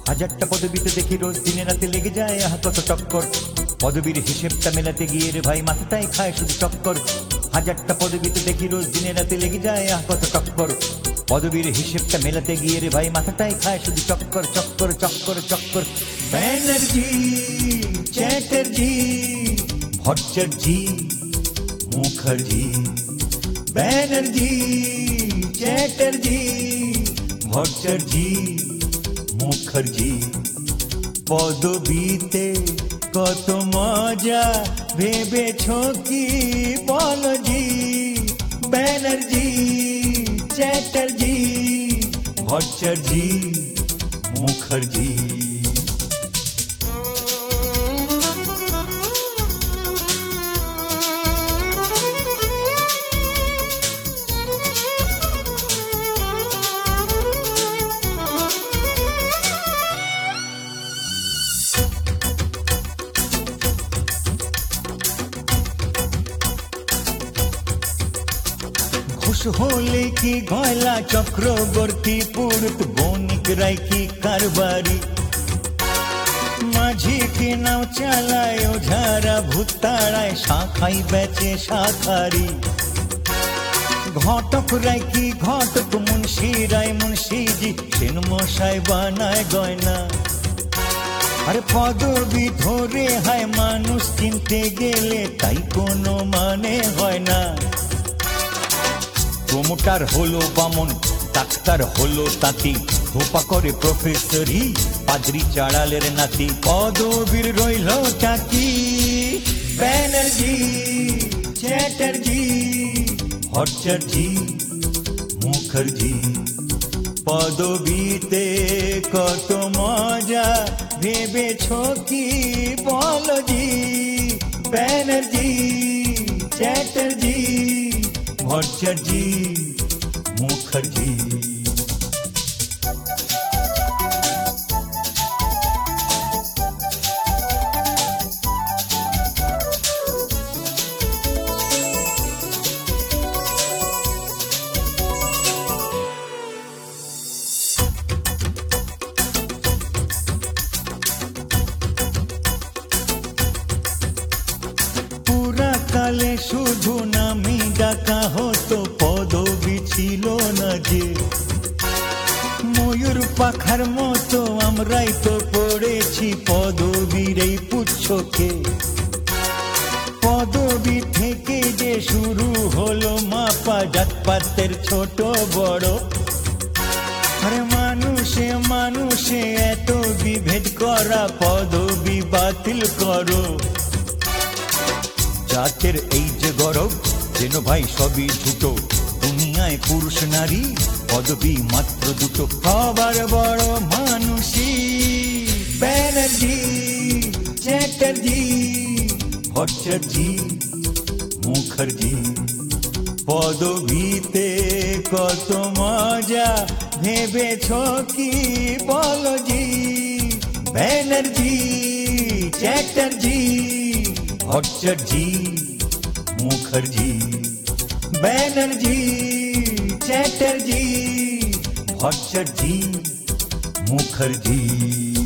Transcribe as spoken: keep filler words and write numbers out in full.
হাজারটা পদবিতে দেখি রোজ দিনে রাতে লেগে যায় আহা কত টক্কর। পদবীর হিসেবটা মেলাতে গিয়ে রে ভাই মাথাটাই খায় শুধু চক্কর। হাজারটা পদবিতে দেখি রোজ দিনে রাতে লেগে যায় আহা কত টক্কর। পদবীর হিসেবটা মেলাতে গিয়ে রে ভাই মাথাটাই খায় শুধু চক্কর চক্কর চক্কর চক্কর। ব্যানার্জি, চ্যাটার্জি, ভট্টাচার্জি, মুখার্জি। ব্যানার্জি, চ্যাটার্জি, ভট্টাচার্জি, মুখার্জি। পদবীতে কত মজা ভেবেছ কি বলো জি? ব্যানার্জি, চ্যাটার্জি, ভট্টাচার্জি, মুখার্জি। ঘুষ হলে কি গয়লা চক্রবর্তী পুরুত বণিক রায় কি কারবারি? মাঝি কি নাও চালায় ওঝারা ভূতাড়ায় শাখাই বেচে শাখারি। ঘটক রায় কি ঘটক, মুন্সি রায় মুন্সিজি, সেন মশাই বানায় গয়না। আরে পদবি ধরে হয় মানুষ চিনতে গেলে তাই কোনো মানে হয় না। প্রমোটার হলো বামন, ডাক্তার হলো তাঁতি, ধোপা করে প্রফেসরি, পাদ্রি চাড়ালের নাতি। পদবীর রইল চাকি। ব্যানার্জি, চ্যাটার্জি, ভট্টাচার্জি, মুখার্জি। পদবীতে কত মজা ভেবেছ কি বলো জি? ব্যানার্জি, চ্যাটার্জি, ভট্টাচার্জি, মুখার্জি। পুরাকালে শুধু নামি ডাকা হতো, পদবি ছিল না যে। ময়ূর পাখার মতো আমরাই তো পড়েছি পদবীর এই পুচ্ছকে। পদবি থেকে যে শুরু হলো মাপা জাতপাতের ছোট বড়। আরে মানুষে মানুষে এত বিভেদ করা, পদবি বাতিল করো। জাতের এই যে গরব যেন ভাই সবই ঝুটো, দুনিয়ায় পুরুষ নারী পদবি মাত্র দুটো, সবার বড় মানুষই। ব্যানার্জি, চ্যাটার্জি, ভট্টাচার্জি, মুখার্জি। পদবিতে কত মজা ভেবেছ কি বলো জি? ব্যানার্জি, চ্যাটার্জি, ভট্টাচার্জি, মুখার্জি। ব্যানার্জি, চ্যাটার্জি, ভট্টাচার্জি, মুখার্জি।